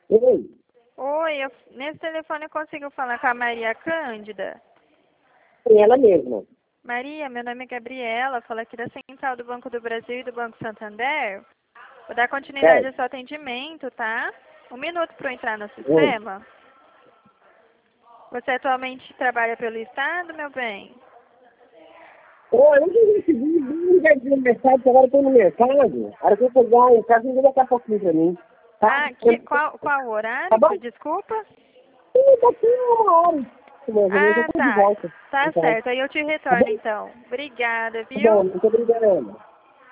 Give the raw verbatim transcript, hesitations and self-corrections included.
Oi, Oi, eu, nesse telefone eu consigo falar com a Maria Cândida? é ela mesma. Maria, meu nome é Gabriela, falo aqui da Central do Banco do Brasil e do Banco Santander. Vou dar continuidade ao Certo. seu atendimento, tá? Um minuto para eu entrar no Oi. sistema. Você atualmente trabalha pelo Estado, meu bem? Oi, eu não recebi um ligadinho no mercado, que agora eu tô no mercado. A hora que eu pegar em casa, ainda daqui a pouquinho pra mim. Tá? Ah, que, qual, qual o Tá horário? bom? Desculpa. E daqui a uma hora, mais ou menos, eu Ah, tô de tá. volta. Tá Então, certo, aí eu te tá retorno bom? então. Obrigada, Tá bom, viu? muito obrigado.